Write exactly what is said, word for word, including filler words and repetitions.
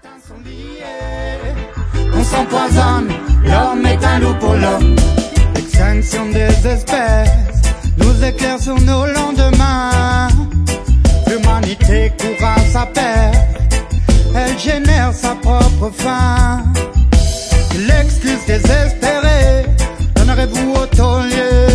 sont liés, on s'empoisonne, l'homme est un loup pour l'homme. L'extinction des espèces nous éclaire sur nos lendemains. L'humanité court à sa perte, elle génère sa propre fin. L'excuse désespérée, donnerez-vous au taulier?